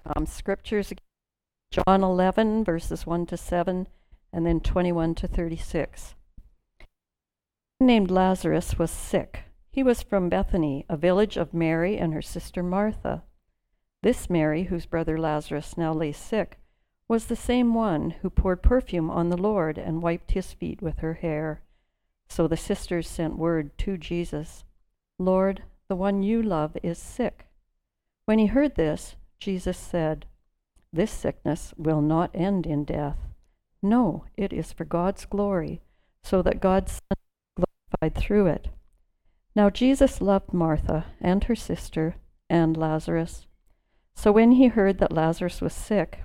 Scriptures, John 11, verses 1 to 7, and then 21 to 36. A man named Lazarus was sick. He was from Bethany, a village of Mary and her sister Martha. This Mary, whose brother Lazarus now lay sick, was the same one who poured perfume on the Lord and wiped his feet with her hair. So the sisters sent word to Jesus, "Lord, the one you love is sick." When he heard this, Jesus said, "This sickness will not end in death. No, it is for God's glory, so that God's Son is glorified through it." Now Jesus loved Martha and her sister and Lazarus. So when he heard that Lazarus was sick,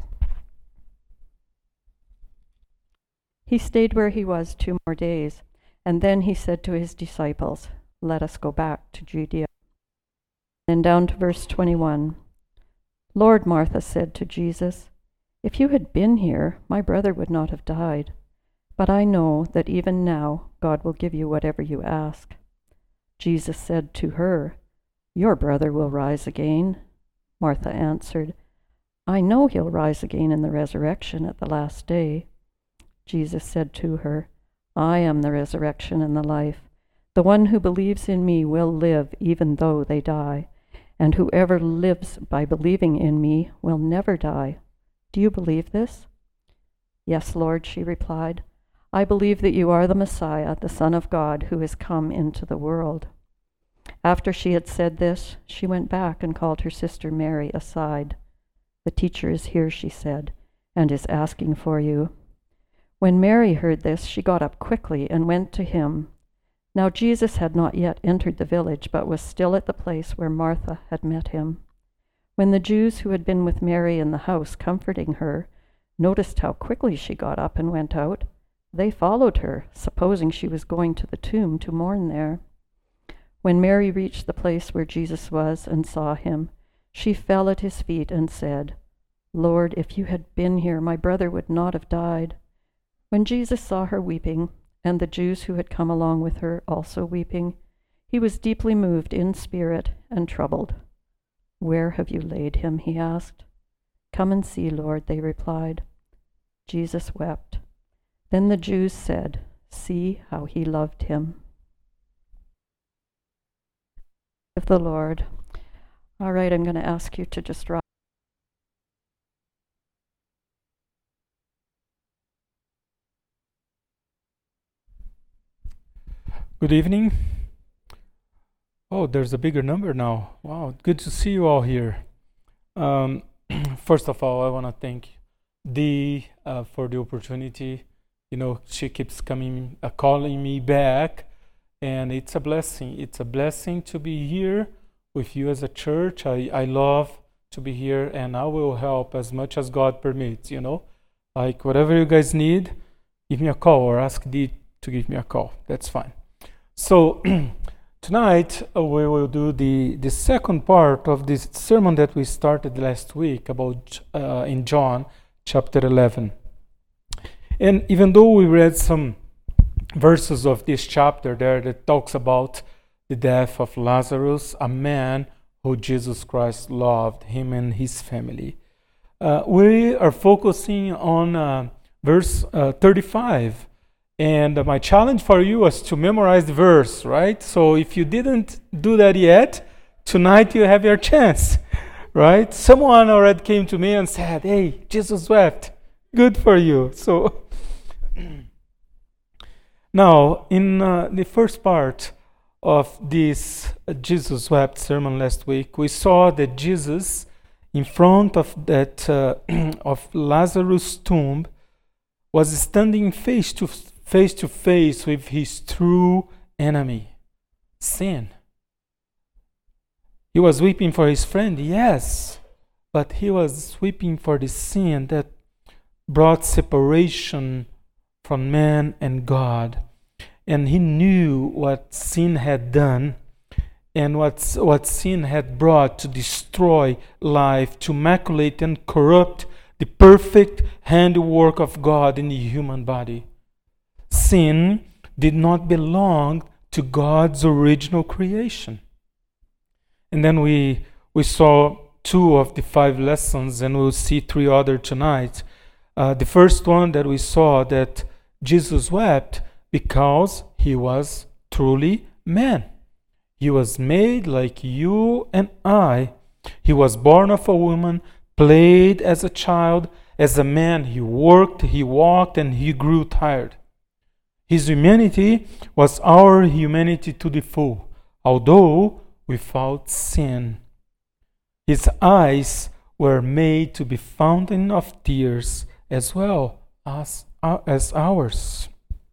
he stayed where he was 2 more days, and then he said to his disciples, "Let us go back to Judea." Then down to verse 21. "Lord," Martha said to Jesus, "if you had been here, my brother would not have died. But I know that even now God will give you whatever you ask." Jesus said to her, "Your brother will rise again." Martha answered, "I know he'll rise again in the resurrection at the last day." Jesus said to her, "I am the resurrection and the life. The one who believes in me will live even though they die. And whoever lives by believing in me will never die. Do you believe this?" "Yes, Lord," she replied. "I believe that you are the Messiah, the Son of God, who has come into the world." After she had said this, she went back and called her sister Mary aside. "The teacher is here," she said, "and is asking for you." When Mary heard this, she got up quickly and went to him. Now Jesus had not yet entered the village, but was still at the place where Martha had met him. When the Jews who had been with Mary in the house comforting her noticed how quickly she got up and went out, they followed her, supposing she was going to the tomb to mourn there. When Mary reached the place where Jesus was and saw him, she fell at his feet and said, "Lord, if you had been here, my brother would not have died." When Jesus saw her weeping, and the Jews who had come along with her also weeping, he was deeply moved in spirit and troubled. "Where have you laid him?" he asked. "Come and see, Lord," they replied. Jesus wept. Then the Jews said, "See how he loved him." Of the Lord. All right, I'm going to ask you to just rise. Good evening. Oh, there's a bigger number now. Wow, good to see you all here. First of all, I want to thank Dee for the opportunity. You know, she keeps calling me back, and it's a blessing. It's a blessing to be here with you as a church. I love to be here, and I will help as much as God permits, you know. Like, whatever you guys need, give me a call or ask Dee to give me a call. That's fine. So tonight we will do the second part of this sermon that we started last week about in John chapter 11. And even though we read some verses of this chapter there that talks about the death of Lazarus, a man who Jesus Christ loved, him and his family, we are focusing on verse 35. And my challenge for you was to memorize the verse, right? So if you didn't do that yet, tonight you have your chance, right? Someone already came to me and said, "Hey, Jesus wept." Good for you. So now, in the first part of this Jesus wept sermon last week, we saw that Jesus, in front of that of Lazarus' tomb, was standing face to face with his true enemy, sin. He was weeping for his friend, yes, but he was weeping for the sin that brought separation from man and God. And he knew what sin had done and what sin had brought to destroy life, to maculate and corrupt the perfect handiwork of God in the human body. Sin did not belong to God's original creation. And then we saw 2 of the 5 lessons, and we'll see 3 other tonight. The first one that we saw, that Jesus wept because he was truly man. He was made like you and I. He was born of a woman, played as a child. As a man, he worked, he walked, and he grew tired. His humanity was our humanity to the full, although without sin. His eyes were made to be fountain of tears as well as ours.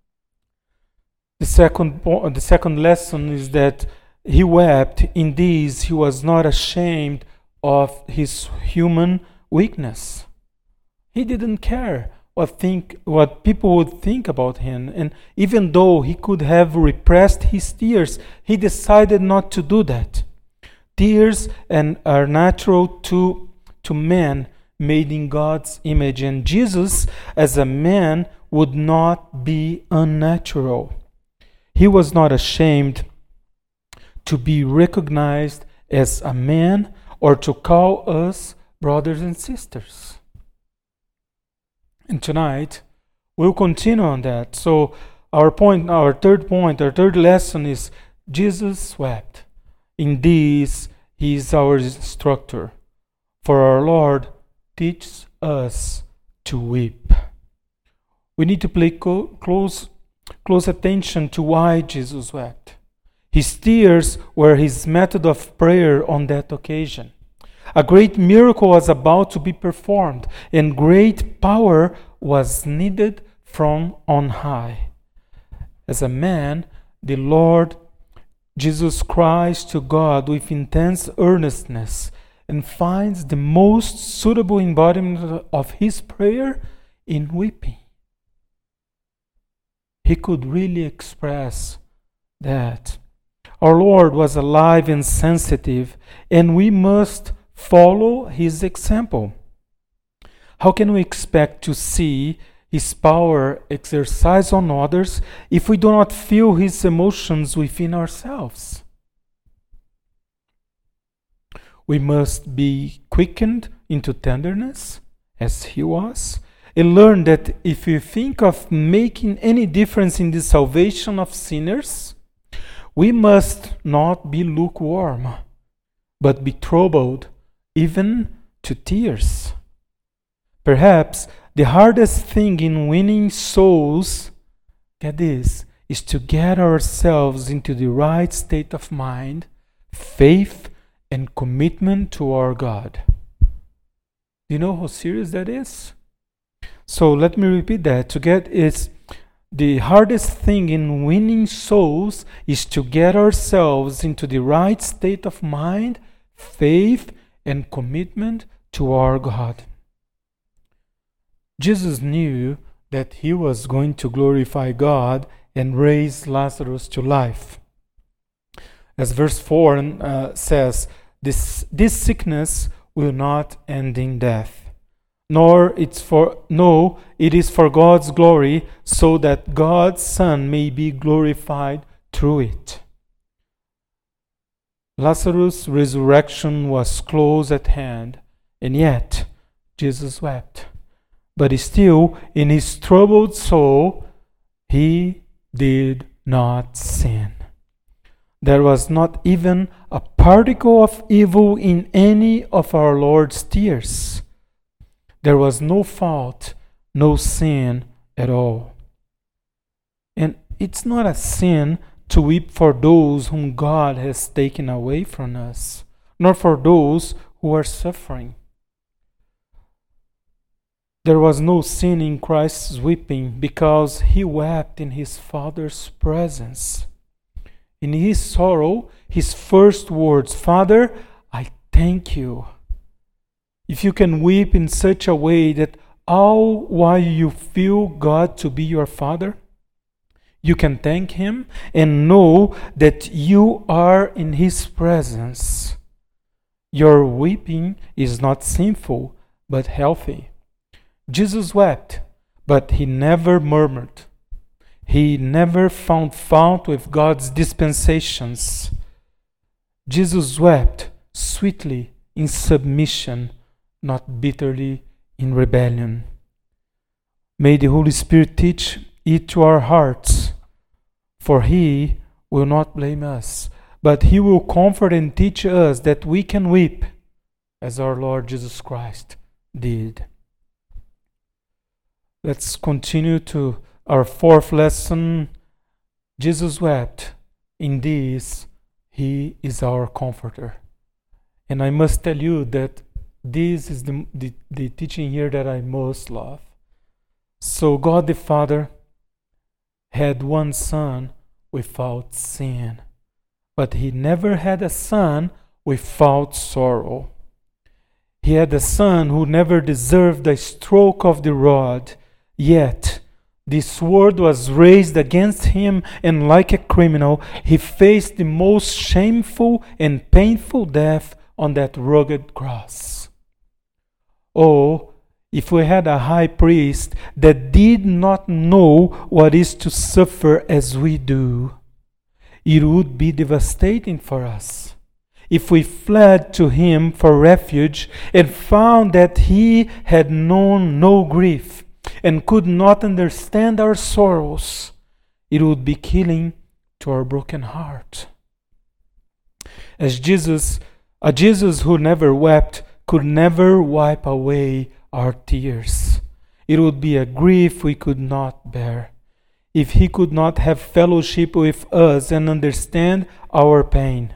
The second lesson is that he wept. In this, he was not ashamed of his human weakness. He didn't care what people would think about him, and even though he could have repressed his tears, he decided not to do that. Tears are natural to men made in God's image, and Jesus, as a man, would not be unnatural. He was not ashamed to be recognized as a man or to call us brothers and sisters. And tonight, we'll continue on that. So our third lesson is Jesus wept. In this, he is our instructor. For our Lord teaches us to weep. We need to pay close attention to why Jesus wept. His tears were his method of prayer on that occasion. A great miracle was about to be performed, and great power was needed from on high. As a man, the Lord Jesus cries to God with intense earnestness and finds the most suitable embodiment of his prayer in weeping. He could really express that. Our Lord was alive and sensitive, and we must follow his example. How can we expect to see his power exercised on others if we do not feel his emotions within ourselves? We must be quickened into tenderness, as he was, and learn that if we think of making any difference in the salvation of sinners, we must not be lukewarm, but be troubled even to tears. Perhaps the hardest thing in winning souls, get this, is to get ourselves into the right state of mind, faith, and commitment to our God. Do you know how serious that is? So let me repeat that. The hardest thing in winning souls is to get ourselves into the right state of mind, faith, and commitment to our God. Jesus knew that he was going to glorify God and raise Lazarus to life. As verse 4 says, this sickness will not end in death. It is for God's glory, so that God's Son may be glorified through it. Lazarus' resurrection was close at hand, and yet Jesus wept. But still, in his troubled soul, he did not sin. There was not even a particle of evil in any of our Lord's tears. There was no fault, no sin at all. And it's not a sin to weep for those whom God has taken away from us, nor for those who are suffering. There was no sin in Christ's weeping because he wept in his Father's presence. In his sorrow, his first words, "Father, I thank you." If you can weep in such a way that all while you feel God to be your Father, you can thank him and know that you are in his presence. Your weeping is not sinful, but healthy. Jesus wept, but he never murmured. He never found fault with God's dispensations. Jesus wept sweetly in submission, not bitterly in rebellion. May the Holy Spirit teach it to our hearts, for He will not blame us, but He will comfort and teach us that we can weep as our Lord Jesus Christ did. Let's continue to our fourth lesson. Jesus wept. In this, He is our comforter. And I must tell you that this is the teaching here that I most love. So God the Father had one Son without sin, but He never had a Son without sorrow. He had a Son who never deserved a stroke of the rod, yet the sword was raised against Him, and like a criminal, He faced the most shameful and painful death on that rugged cross. Oh, if we had a high priest that did not know what is to suffer as we do, it would be devastating for us. If we fled to Him for refuge and found that He had known no grief and could not understand our sorrows, it would be killing to our broken heart. As Jesus, a Jesus who never wept could never wipe away our tears. It would be a grief we could not bear if He could not have fellowship with us and understand our pain.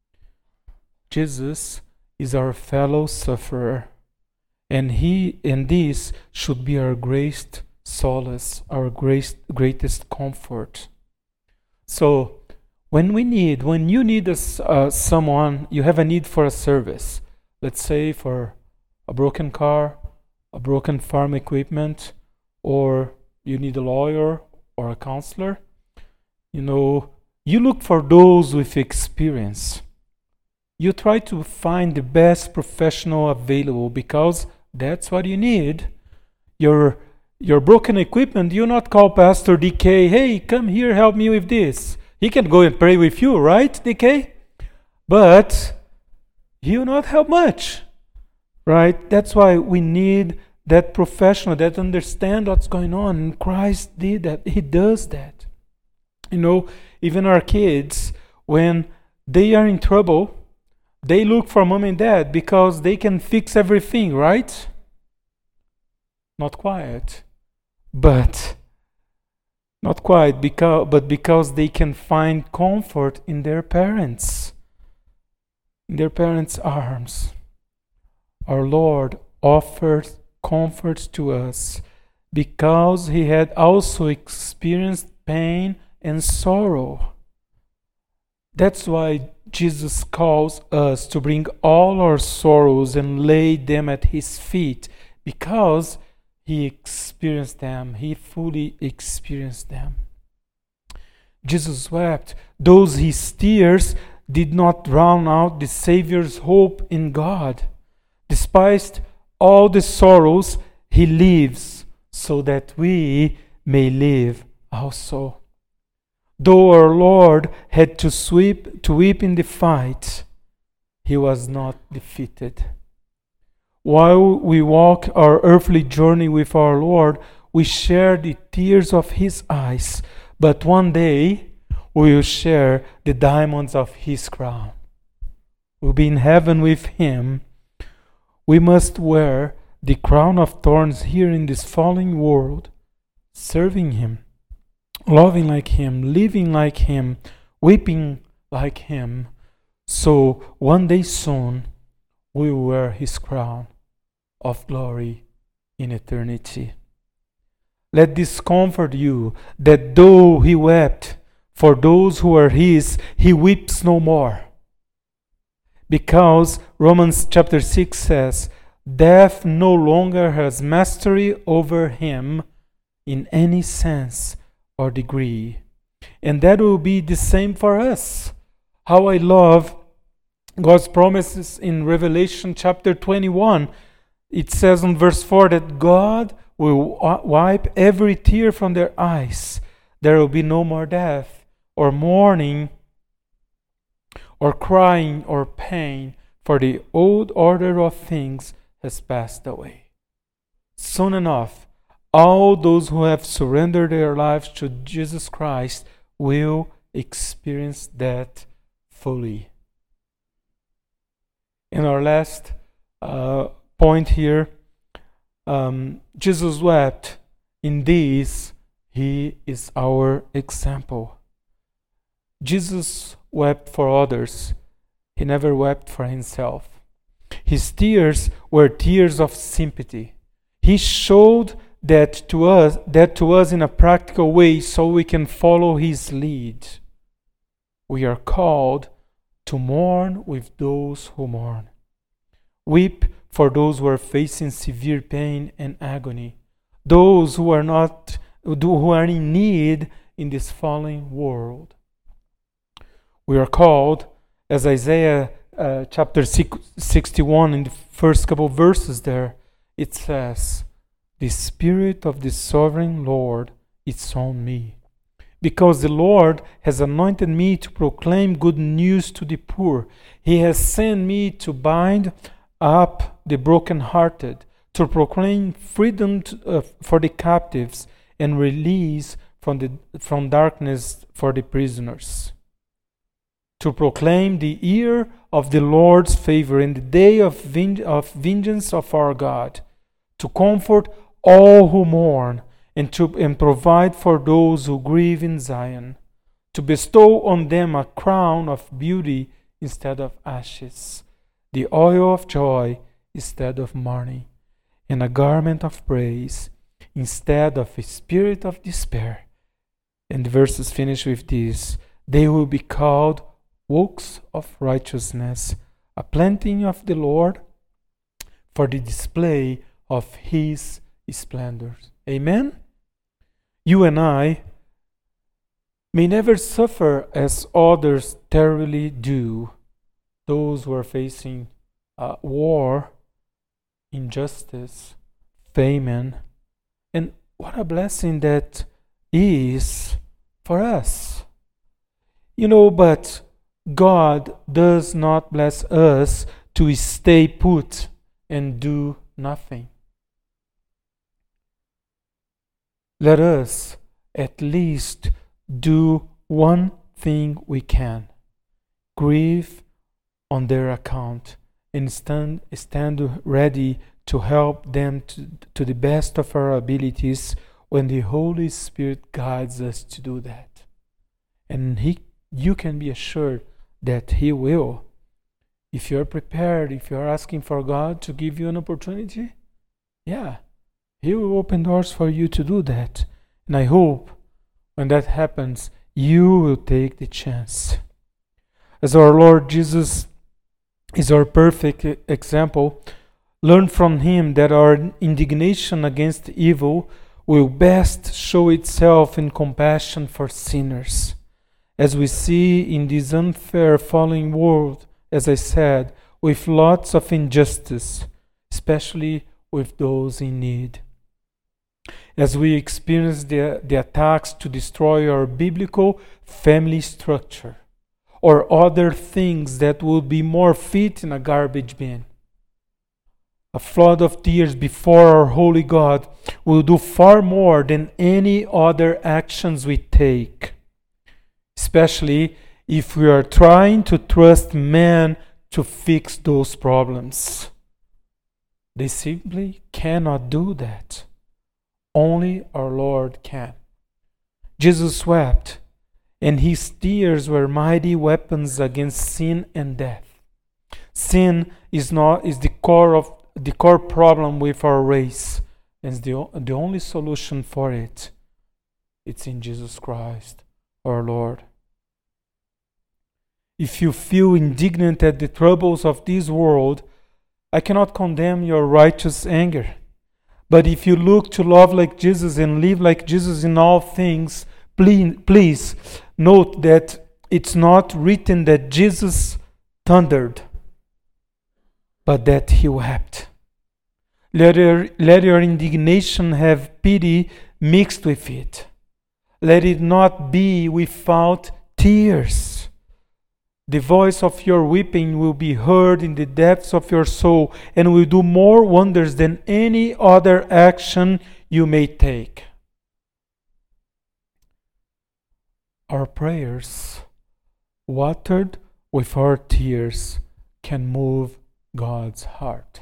Jesus is our fellow sufferer, and this should be our greatest solace, our greatest comfort. So, when you need someone, you have a need for a service, let's say for a broken car, a broken farm equipment, or you need a lawyer or a counselor, you look for those with experience. You try to find the best professional available because that's what you need. Your broken equipment, you not call Pastor DK, hey, come here, help me with this. He can go and pray with you, right, DK? But he will not help much, right? That's why we need that professional that understands what's going on. And Christ did that. He does that. Even our kids, when they are in trouble, they look for mom and dad because they can fix everything, right? Not quite. But because they can find comfort in their parents' arms. Our Lord offers comfort to us because He had also experienced pain and sorrow. That's why Jesus calls us to bring all our sorrows and lay them at His feet, because He experienced them. He fully experienced them. Jesus wept. His tears did not drown out the Savior's hope in God. Despite all the sorrows, He lives so that we may live also. Though our Lord had to weep in the fight, He was not defeated. While we walk our earthly journey with our Lord, we share the tears of His eyes, but one day we will share the diamonds of His crown. We'll be in heaven with Him. We must wear the crown of thorns here in this fallen world, serving Him, loving like Him, living like Him, weeping like Him. So one day soon we will wear His crown of glory in eternity. Let this comfort you, that though He wept for those who are His, He weeps no more. Because Romans chapter 6 says, death no longer has mastery over Him in any sense or degree. And that will be the same for us. How I love God's promises in Revelation chapter 21. It says in verse 4 that God will wipe every tear from their eyes. There will be no more death or mourning or crying or pain, for the old order of things has passed away. Soon enough, all those who have surrendered their lives to Jesus Christ will experience that fully. In our last point here, Jesus wept. In this, he is our example. Jesus wept for others. He never wept for himself. His tears were tears of sympathy. He showed that to us in a practical way so we can follow his lead. We are called to mourn with those who mourn. Weep for those who are facing severe pain and agony. Those who are in need in this fallen world. We are called, as Isaiah chapter 61, in the first couple verses there, it says, "The Spirit of the Sovereign Lord is on me, because the Lord has anointed me to proclaim good news to the poor. He has sent me to bind up the brokenhearted, to proclaim freedom for the captives and release from darkness for the prisoners, to proclaim the year of the Lord's favor and the day of vengeance of our God, to comfort all who mourn and provide for those who grieve in Zion, to bestow on them a crown of beauty instead of ashes, the oil of joy instead of mourning, and a garment of praise instead of a spirit of despair." And the verses finish with this: "They will be called oaks of righteousness, a planting of the Lord for the display of his splendors." Amen? You and I may never suffer as others terribly do. Those who are facing war, injustice, famine, and what a blessing that is for us. But God does not bless us to stay put and do nothing. Let us at least do one thing we can: grieve on their account and stand ready to help them to the best of our abilities when the Holy Spirit guides us to do that. And you can be assured that He will. If you're prepared, if you're asking for God to give you an opportunity, He will open doors for you to do that. And I hope when that happens, you will take the chance. As our Lord Jesus is our perfect example, learn from Him that our indignation against evil will best show itself in compassion for sinners. As we see in this unfair fallen world, as I said, with lots of injustice, especially with those in need. As we experience the attacks to destroy our biblical family structure, or other things that would be more fit in a garbage bin. A flood of tears before our holy God will do far more than any other actions we take, especially if we are trying to trust man to fix those problems. They simply cannot do that. Only our Lord can. Jesus wept, and His tears were mighty weapons against sin and death. Sin is the core problem with our race, and the only solution for it. It's in Jesus Christ, our Lord. If you feel indignant at the troubles of this world, I cannot condemn your righteous anger. But if you look to love like Jesus and live like Jesus in all things, please note that it's not written that Jesus thundered, but that He wept. Let your indignation have pity mixed with it. Let it not be without tears. The voice of your weeping will be heard in the depths of your soul and will do more wonders than any other action you may take. Our prayers, watered with our tears, can move God's heart.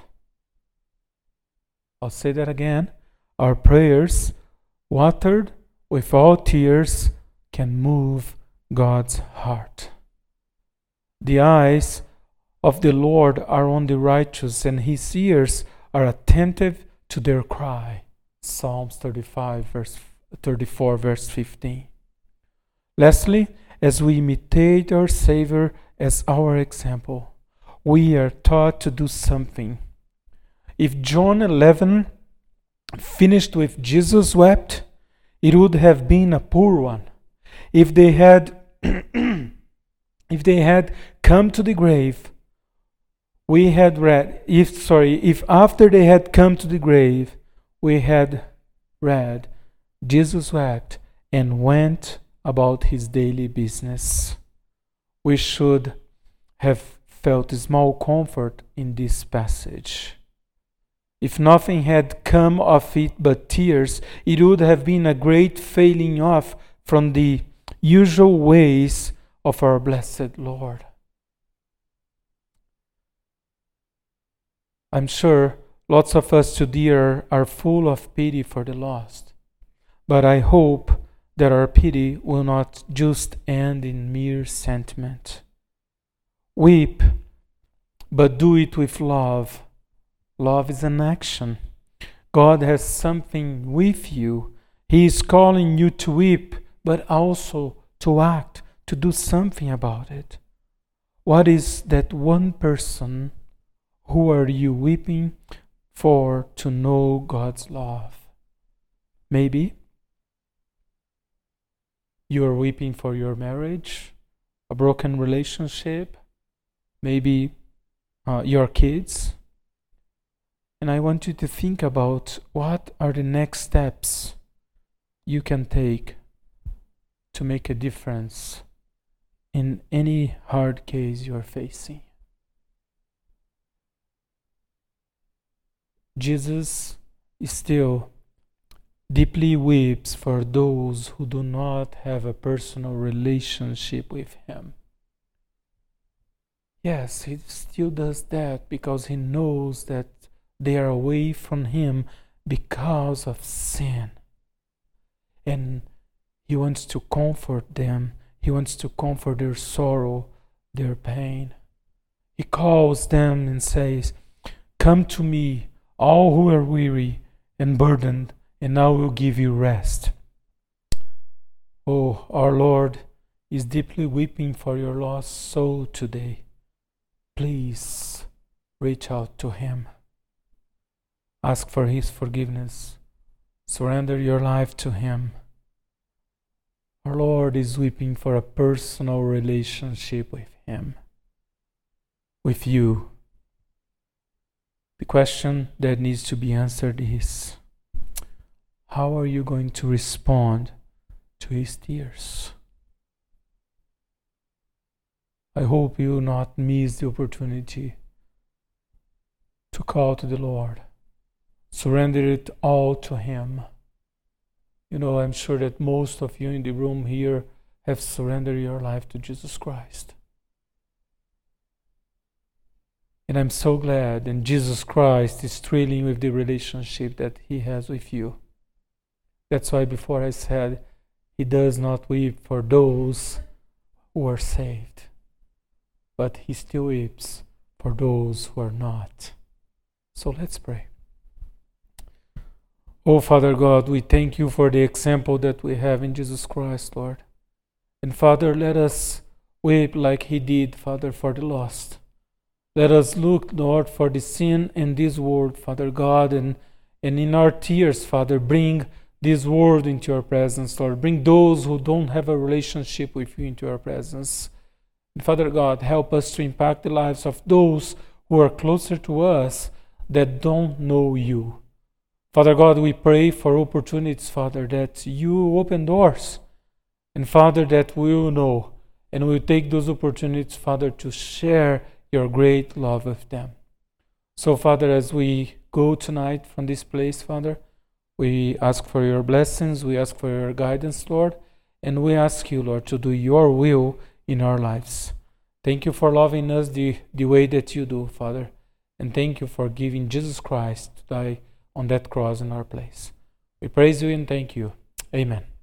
I'll say that again. Our prayers, watered with our tears, can move God's heart. The eyes of the Lord are on the righteous, and his ears are attentive to their cry. Psalms 34, verse 15. Lastly, as we imitate our Savior as our example, we are taught to do something. If John 11 finished with Jesus wept, it would have been a poor one. If they had come to the grave, if after they had come to the grave, we had read, Jesus wept and went about his daily business, we should have felt small comfort in this passage. If nothing had come of it but tears, it would have been a great failing off from the usual ways of our blessed Lord. I'm sure lots of us today are full of pity for the lost, but I hope that our pity will not just end in mere sentiment. Weep, but do it with love. Love is an action. God has something with you. He is calling you to weep, but also to act, to do something about it. What is that one person who are you weeping for to know God's love? Maybe you are weeping for your marriage, a broken relationship, maybe your kids. And I want you to think about what are the next steps you can take to make a difference in any hard case you are facing. Jesus still deeply weeps for those who do not have a personal relationship with him. Yes, he still does that because he knows that they are away from him because of sin. And he wants to comfort them. He wants to comfort their sorrow, their pain. He calls them and says, "Come to me, all who are weary and burdened, and I will give you rest." Oh, our Lord is deeply weeping for your lost soul today. Please reach out to him. Ask for his forgiveness. Surrender your life to him. Our Lord is weeping for a personal relationship with him, with you. The question that needs to be answered is, how are you going to respond to his tears? I hope you will not miss the opportunity to call to the Lord. Surrender it all to him. You know, I'm sure that most of you in the room here have surrendered your life to Jesus Christ. And I'm so glad, and Jesus Christ is thrilling with the relationship that he has with you. That's why before I said, he does not weep for those who are saved, but he still weeps for those who are not. So let's pray. Oh, Father God, we thank you for the example that we have in Jesus Christ, Lord. And Father, let us weep like he did, Father, for the lost. Let us look, Lord, for the sin in this world, Father God, and in our tears, Father, bring this world into your presence, Lord. Bring those who don't have a relationship with you into your presence. And Father God, help us to impact the lives of those who are closer to us that don't know you. Father God, we pray for opportunities, Father, that you open doors. And Father, that we will know and we'll take those opportunities, Father, to share your great love with them. So, Father, as we go tonight from this place, Father, we ask for your blessings, we ask for your guidance, Lord, and we ask you, Lord, to do your will in our lives. Thank you for loving us the way that you do, Father, and thank you for giving Jesus Christ to die on that cross in our place. We praise you and thank you. Amen.